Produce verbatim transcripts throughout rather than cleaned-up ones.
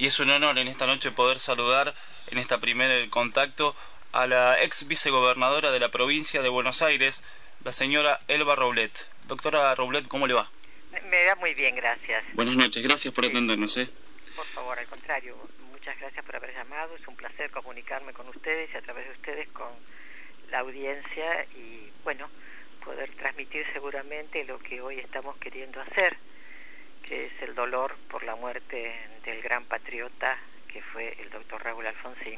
y es un honor en esta noche poder saludar en esta primer contacto a la ex vicegobernadora de la provincia de Buenos Aires, la señora Elba Roublet. Doctora Roublet, ¿cómo le va? Me va muy bien, gracias. Buenas noches, gracias por Sí. atendernos. ¿eh? Por favor, al contrario, muchas gracias por haber llamado. Es un placer comunicarme con ustedes y a través de ustedes con la audiencia y, bueno, poder transmitir seguramente lo que hoy estamos queriendo hacer, que es el dolor por la muerte del gran patriota que fue el doctor Raúl Alfonsín.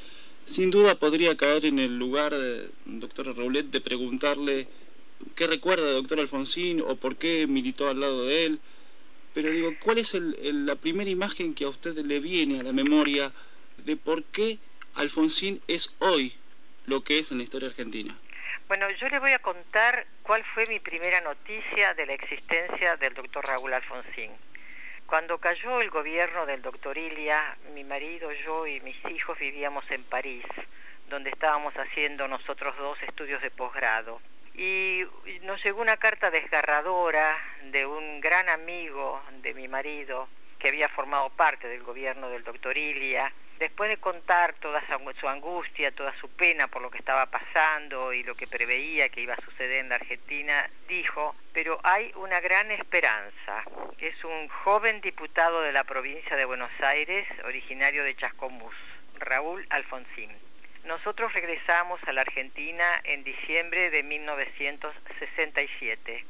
Sin duda podría caer en el lugar, de, doctora Roublet, de preguntarle qué recuerda de doctor Alfonsín o por qué militó al lado de él. Pero digo, ¿cuál es el, el, la primera imagen que a usted le viene a la memoria de por qué Alfonsín es hoy lo que es en la historia argentina? Bueno, yo le voy a contar cuál fue mi primera noticia de la existencia del doctor Raúl Alfonsín. Cuando cayó el gobierno del doctor Ilia, mi marido, yo y mis hijos vivíamos en París, donde estábamos haciendo nosotros dos estudios de posgrado. Y nos llegó una carta desgarradora de un gran amigo de mi marido, que había formado parte del gobierno del doctor Ilia. Después de contar toda su angustia, toda su pena por lo que estaba pasando y lo que preveía que iba a suceder en la Argentina, dijo, pero hay una gran esperanza. Es un joven diputado de la provincia de Buenos Aires, originario de Chascomús, Raúl Alfonsín. Nosotros regresamos a la Argentina en diciembre de mil novecientos sesenta y siete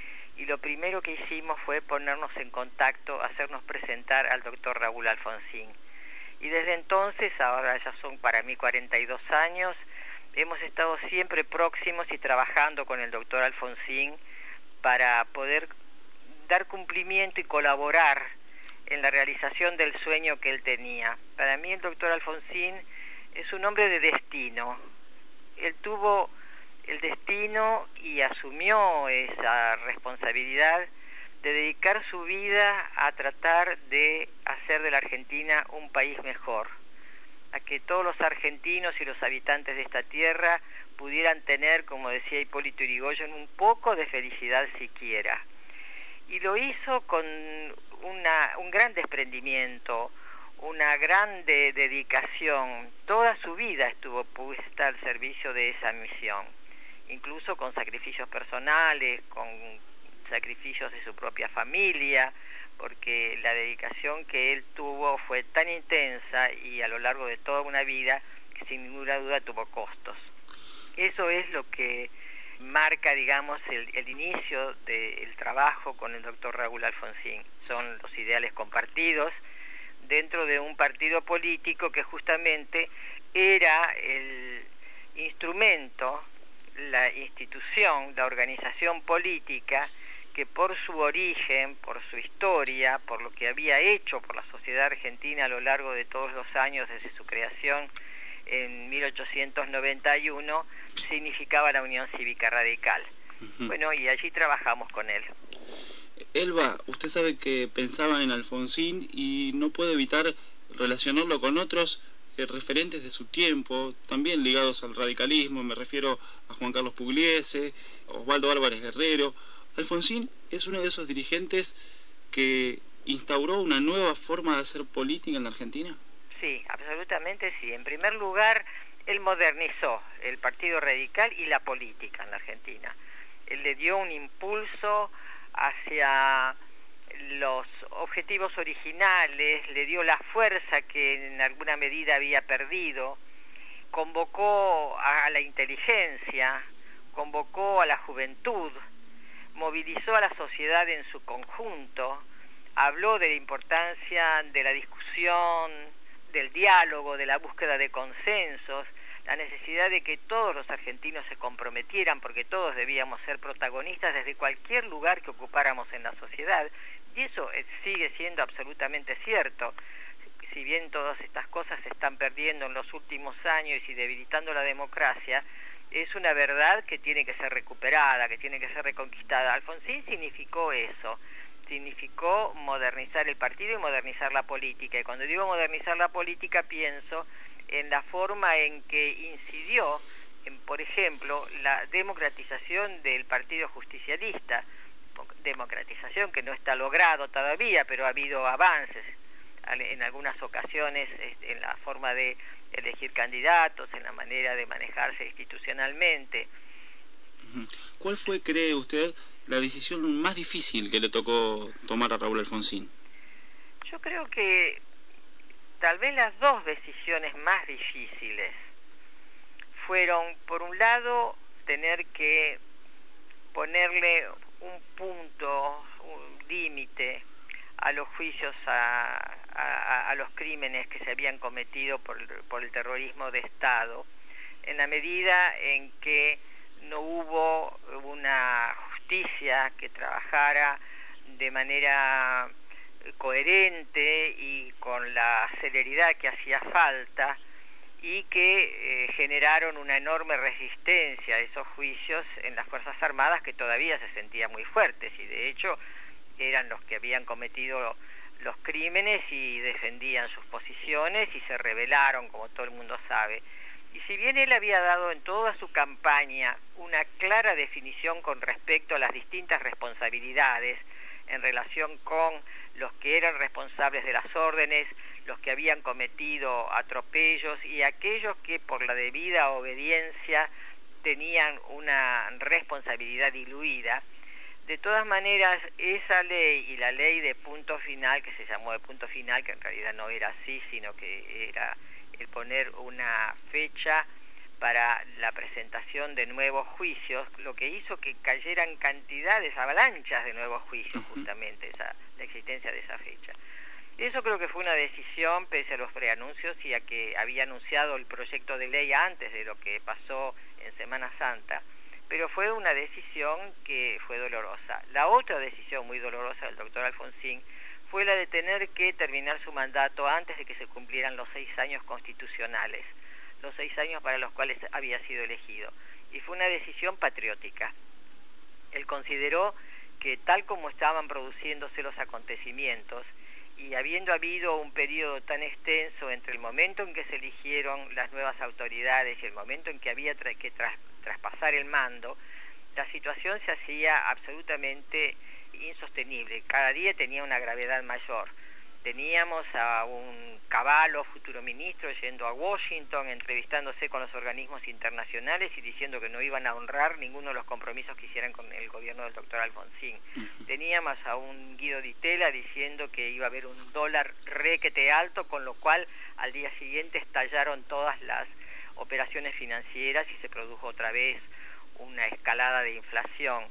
y lo primero que hicimos fue ponernos en contacto, hacernos presentar al doctor Raúl Alfonsín. Y desde entonces, ahora ya son para mí cuarenta y dos años, hemos estado siempre próximos y trabajando con el doctor Alfonsín para poder dar cumplimiento y colaborar en la realización del sueño que él tenía. Para mí el doctor Alfonsín es un hombre de destino. Él tuvo el destino y asumió esa responsabilidad de dedicar su vida a tratar de hacer de la Argentina un país mejor, a que todos los argentinos y los habitantes de esta tierra pudieran tener, como decía Hipólito Yrigoyen, un poco de felicidad siquiera. Y lo hizo con una, un gran desprendimiento, una grande dedicación. Toda su vida estuvo puesta al servicio de esa misión, incluso con sacrificios personales, con sacrificios de su propia familia, porque la dedicación que él tuvo fue tan intensa y a lo largo de toda una vida que sin ninguna duda tuvo costos. Eso es lo que marca, digamos, el, el inicio del trabajo con el doctor Raúl Alfonsín. Son los ideales compartidos dentro de un partido político que justamente era el instrumento, la institución, la organización política que por su origen, por su historia, por lo que había hecho por la sociedad argentina a lo largo de todos los años desde su creación en mil ochocientos noventa y uno, significaba la Unión Cívica Radical. Uh-huh. Bueno, y allí trabajamos con él. Elba, usted sabe que pensaba en Alfonsín y no puede evitar relacionarlo con otros eh, referentes de su tiempo, también ligados al radicalismo. Me refiero a Juan Carlos Pugliese, Osvaldo Álvarez Guerrero. Alfonsín es uno de esos dirigentes que instauró una nueva forma de hacer política en la Argentina. Sí, absolutamente sí. En primer lugar, él modernizó el Partido Radical y la política en la Argentina. Él le dio un impulso hacia los objetivos originales, le dio la fuerza que en alguna medida había perdido, convocó a la inteligencia, convocó a la juventud, movilizó a la sociedad en su conjunto, habló de la importancia de la discusión, del diálogo, de la búsqueda de consensos, la necesidad de que todos los argentinos se comprometieran porque todos debíamos ser protagonistas desde cualquier lugar que ocupáramos en la sociedad, y eso sigue siendo absolutamente cierto. Si bien todas estas cosas se están perdiendo en los últimos años y debilitando la democracia, es una verdad que tiene que ser recuperada, que tiene que ser reconquistada. Alfonsín significó eso, significó modernizar el partido y modernizar la política. Y cuando digo modernizar la política pienso en la forma en que incidió en, por ejemplo, la democratización del Partido Justicialista, democratización que no está logrado todavía, pero ha habido avances. en algunas ocasiones en la forma de elegir candidatos, en la manera de manejarse institucionalmente. ¿Cuál fue, cree usted, la decisión más difícil que le tocó tomar a Raúl Alfonsín? Yo creo que tal vez las dos decisiones más difíciles fueron, por un lado, tener que ponerle un punto, un límite a los juicios, a, a, a los crímenes que se habían cometido por, por el terrorismo de Estado, en la medida en que no hubo una justicia que trabajara de manera coherente y con la celeridad que hacía falta, y que eh, generaron una enorme resistencia a esos juicios en las Fuerzas Armadas, que todavía se sentían muy fuertes y de hecho eran los que habían cometido los crímenes y defendían sus posiciones y se rebelaron, como todo el mundo sabe. Y si bien él había dado en toda su campaña una clara definición con respecto a las distintas responsabilidades en relación con los que eran responsables de las órdenes, los que habían cometido atropellos y aquellos que por la debida obediencia tenían una responsabilidad diluida, de todas maneras esa ley y la ley de punto final, que se llamó de punto final, que en realidad no era así, sino que era el poner una fecha para la presentación de nuevos juicios, lo que hizo que cayeran cantidades, avalanchas de nuevos juicios, justamente esa, la existencia de esa fecha. Eso creo que fue una decisión, pese a los preanuncios y a que había anunciado el proyecto de ley antes de lo que pasó en Semana Santa, pero fue una decisión que fue dolorosa. La otra decisión muy dolorosa del doctor Alfonsín fue la de tener que terminar su mandato antes de que se cumplieran los seis años constitucionales, los seis años para los cuales había sido elegido. Y fue una decisión patriótica. Él consideró que tal como estaban produciéndose los acontecimientos, y habiendo habido un periodo tan extenso entre el momento en que se eligieron las nuevas autoridades y el momento en que había tra que tras traspasar el mando, la situación se hacía absolutamente insostenible. Cada día tenía una gravedad mayor. Teníamos a un Cavallo, futuro ministro, yendo a Washington, entrevistándose con los organismos internacionales y diciendo que no iban a honrar ninguno de los compromisos que hicieran con el gobierno del doctor Alfonsín. Teníamos a un Guido Di Tella diciendo que iba a haber un dólar requete alto, con lo cual al día siguiente estallaron todas las operaciones financieras y se produjo otra vez una escalada de inflación.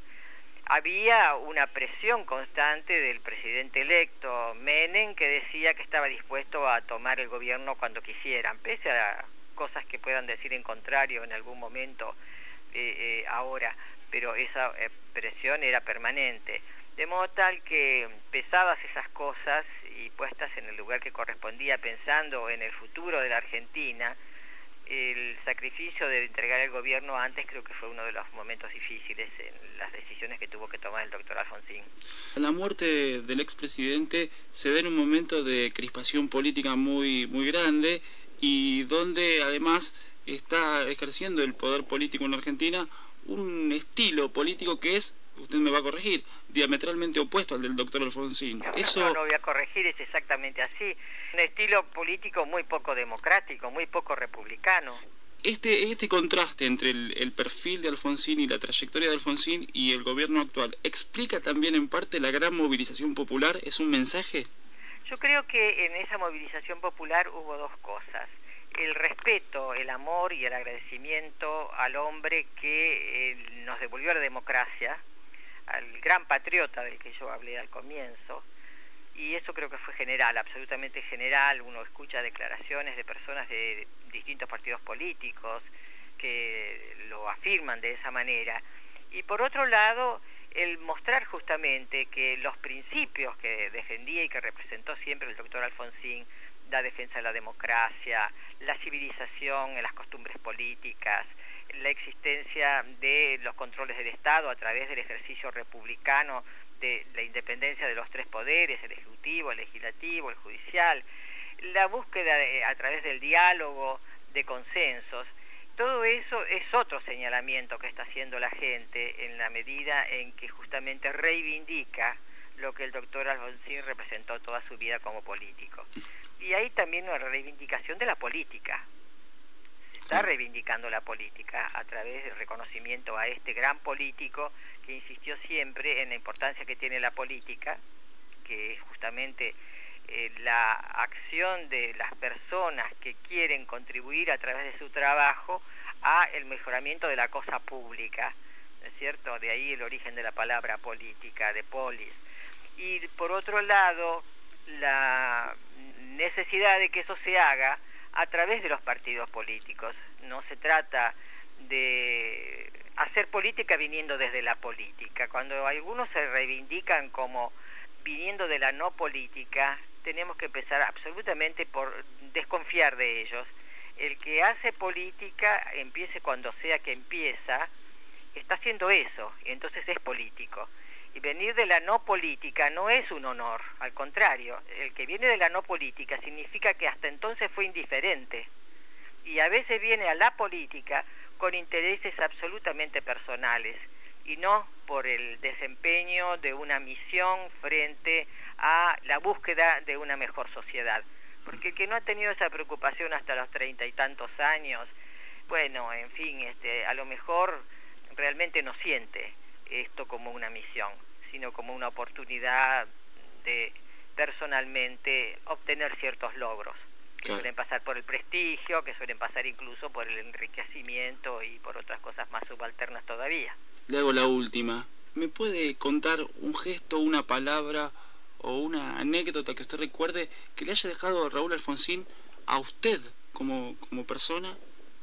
Había una presión constante del presidente electo Menem, que decía que estaba dispuesto a tomar el gobierno cuando quisieran, pese a cosas que puedan decir en contrario en algún momento eh, eh, ahora, pero esa eh, presión era permanente. De modo tal que pesadas esas cosas y puestas en el lugar que correspondía, pensando en el futuro de la Argentina, el sacrificio de entregar el gobierno antes creo que fue uno de los momentos difíciles en las decisiones que tuvo que tomar el doctor Alfonsín. La muerte del expresidente se da en un momento de crispación política muy, muy grande y donde además está ejerciendo el poder político en Argentina un estilo político que es, usted me va a corregir, diametralmente opuesto al del doctor Alfonsín. Eso... No, no voy a corregir, es exactamente así. Un estilo político muy poco democrático, muy poco republicano. Este, este contraste entre el, el perfil de Alfonsín y la trayectoria de Alfonsín y el gobierno actual, ¿explica también en parte la gran movilización popular? ¿Es un mensaje? Yo creo que en esa movilización popular hubo dos cosas. El respeto, el amor y el agradecimiento al hombre que eh, nos devolvió la democracia, al gran patriota del que yo hablé al comienzo, y eso creo que fue general, absolutamente general. Uno escucha declaraciones de personas de distintos partidos políticos que lo afirman de esa manera. Y por otro lado, el mostrar justamente que los principios que defendía y que representó siempre el doctor Alfonsín, la defensa de la democracia, la civilización en las costumbres políticas, la existencia de los controles del Estado a través del ejercicio republicano de la independencia de los tres poderes, el ejecutivo, el legislativo, el judicial, la búsqueda de, a través del diálogo, de consensos. Todo eso es otro señalamiento que está haciendo la gente en la medida en que justamente reivindica lo que el doctor Alfonsín representó toda su vida como político. Y hay también una reivindicación de la política. Se está reivindicando la política a través del reconocimiento a este gran político que insistió siempre en la importancia que tiene la política, que es justamente eh, la acción de las personas que quieren contribuir a través de su trabajo a el mejoramiento de la cosa pública, ¿no es cierto? De ahí el origen de la palabra política, de polis. Y por otro lado, la necesidad de que eso se haga a través de los partidos políticos. No se trata de hacer política viniendo desde la política. Cuando algunos se reivindican como viniendo de la no política, tenemos que empezar absolutamente por desconfiar de ellos. El que hace política, empiece cuando sea que empieza, está haciendo eso, y entonces es político. Y venir de la no política no es un honor, al contrario, el que viene de la no política significa que hasta entonces fue indiferente. Y a veces viene a la política con intereses absolutamente personales y no por el desempeño de una misión frente a la búsqueda de una mejor sociedad. Porque el que no ha tenido esa preocupación hasta los treinta y tantos años, bueno, en fin, este, a lo mejor realmente no siente esto como una misión, sino como una oportunidad de personalmente obtener ciertos logros, que claro. suelen pasar por el prestigio, que suelen pasar incluso por el enriquecimiento y por otras cosas más subalternas todavía. Le hago la última. ¿Me puede contar un gesto, una palabra o una anécdota que usted recuerde que le haya dejado Raúl Alfonsín a usted como, como persona?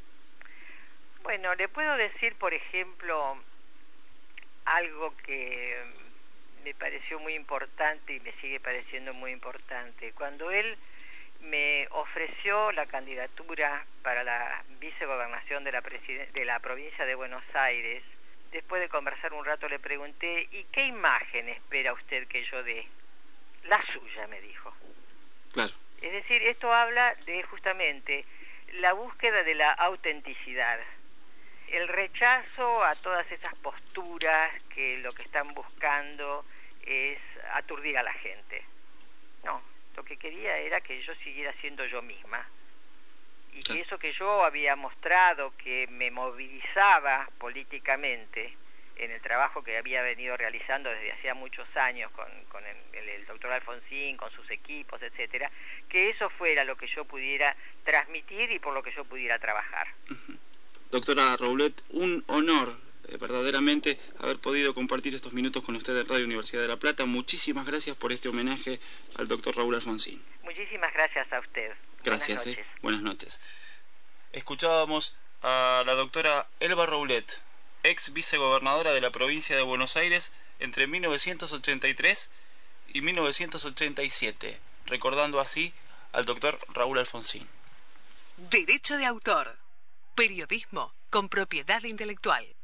Bueno, le puedo decir, por ejemplo, algo que me pareció muy importante y me sigue pareciendo muy importante. Cuando él me ofreció la candidatura para la vicegobernación de la, presiden- de la provincia de Buenos Aires, después de conversar un rato le pregunté, ¿y qué imagen espera usted que yo dé? La suya, me dijo. Claro. Es decir, esto habla de justamente la búsqueda de la autenticidad, el rechazo a todas esas posturas que lo que están buscando es aturdir a la gente. No, lo que quería era que yo siguiera siendo yo misma. Y que eso que yo había mostrado, que me movilizaba políticamente en el trabajo que había venido realizando desde hacía muchos años con, con el, el, el doctor Alfonsín, con sus equipos, etcétera, que eso fuera lo que yo pudiera transmitir y por lo que yo pudiera trabajar. Uh-huh. Doctora Roulet, un honor eh, verdaderamente haber podido compartir estos minutos con usted en Radio Universidad de La Plata. Muchísimas gracias por este homenaje al doctor Raúl Alfonsín. Muchísimas gracias a usted. Gracias, Buenas noches. Eh. Buenas noches. Escuchábamos a la doctora Elba Roulet, ex vicegobernadora de la provincia de Buenos Aires entre mil novecientos ochenta y tres y mil novecientos ochenta y siete, recordando así al doctor Raúl Alfonsín. Derecho de autor. Periodismo con propiedad intelectual.